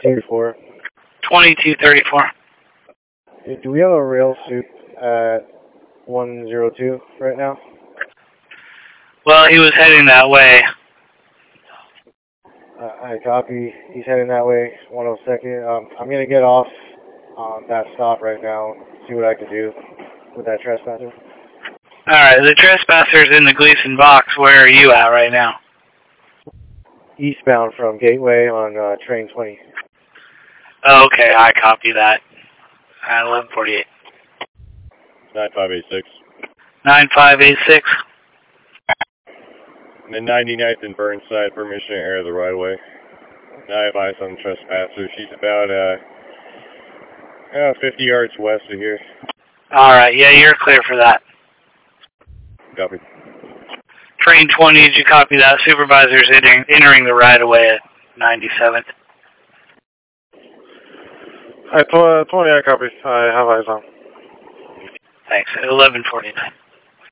2234. 2234. Do we have a rail suit at 102 right now? Well, he was heading that way. I copy. He's heading that way, 102nd. I'm going to get off on that stop right now, see what I can do with that trespasser. Alright, the trespasser's in the Gleason box. Where are you at right now? Eastbound from Gateway on train 20. Okay, I copy that. At 1148. 9586. 9586. The 99th and Burnside, permission to enter the right of way. I advise on the trespasser. She's about 50 yards west of here. Alright, yeah, you're clear for that. Copy. Train 20, did you copy that? Supervisor's entering the right of way at 97th. Alright, 20, I copy. I have eyes on. Thanks. At 1149.